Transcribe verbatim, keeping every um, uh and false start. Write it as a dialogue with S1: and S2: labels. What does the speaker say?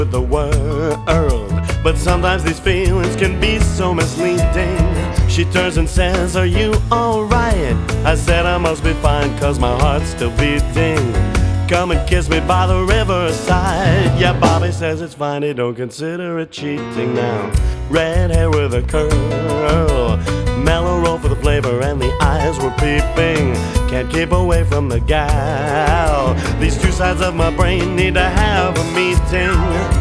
S1: with the world, but sometimes these feelings can be so misleading. She turns and says, "Are you alright?" I said I must be fine, cause my heart's still beating. Come and kiss me by the riverside. Yeah, Bobby says it's fine, he don't consider it cheating now. Red hair with a curl, mellow roll for the flavor, and the eyes were peeping. Can't keep away from the gal. These two sides of my brain need to have a meeting.